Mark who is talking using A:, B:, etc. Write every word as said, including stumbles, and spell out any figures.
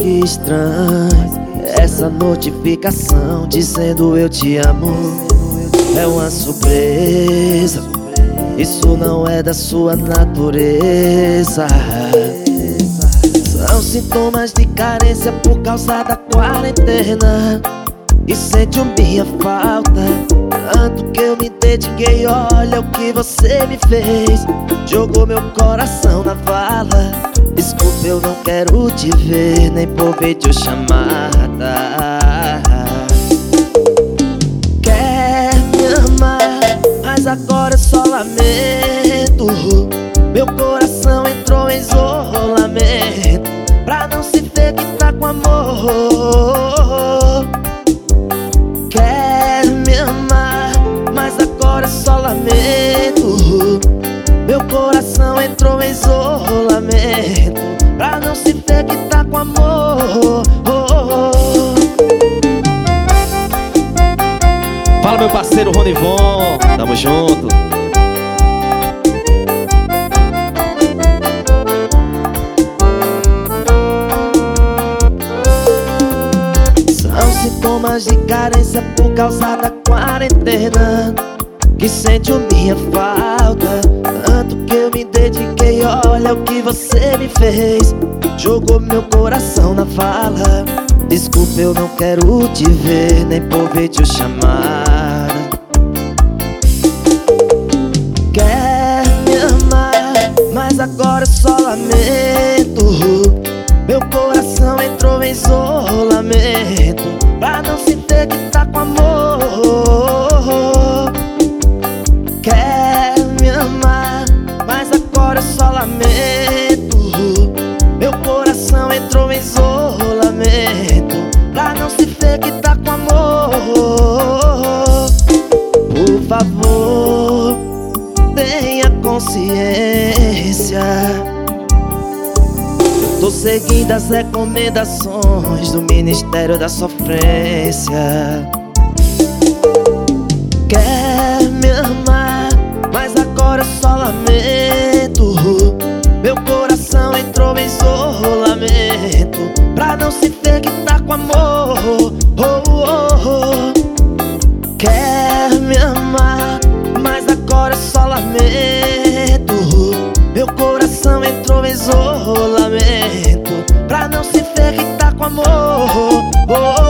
A: que estranho, essa notificação dizendo eu te amo. É uma surpresa, isso não é da sua natureza. São sintomas de carência por causa da quarentena. E sente minha falta, tanto que eu me dediquei. Olha o que você me fez, jogou meu coração na vala. Desculpa, eu não quero te ver, nem por videochamada. Quer me amar, mas agora é só lamento. Meu coração entrou em isolamento, pra não se ver que tá com amor. Quer me amar, mas agora é só lamento. Meu coração entrou em isolamento, pra não se ver que tá com amor.
B: Fala, meu parceiro Ronivon, tamo junto.
A: São sintomas de carência por causa da quarentena, que sente minha falta, tanto que eu me dediquei. Olha o que você me fez, jogou meu coração na vala. Desculpa, eu não quero te ver, nem por videochamada. Quer me amar, mas agora é só lamento. Meu coração entrou em isolamento, pra não se ter que tá com amor. Quer me amar, mas agora é só lamento. Meu coração entrou em isolamento, pra não se ver que tá com amor. Por favor, tenha consciência. Tô seguindo as recomendações do Ministério da Sofrência. Quer me amar, mas agora é só lamento. Meu coração entrou em isolamento, pra não se ver que tá com amor. Oh, oh, oh. Quer me amar, mas agora é só lamento. Meu coração entrou em isolamento, pra não se ver que tá com amor. Oh, oh.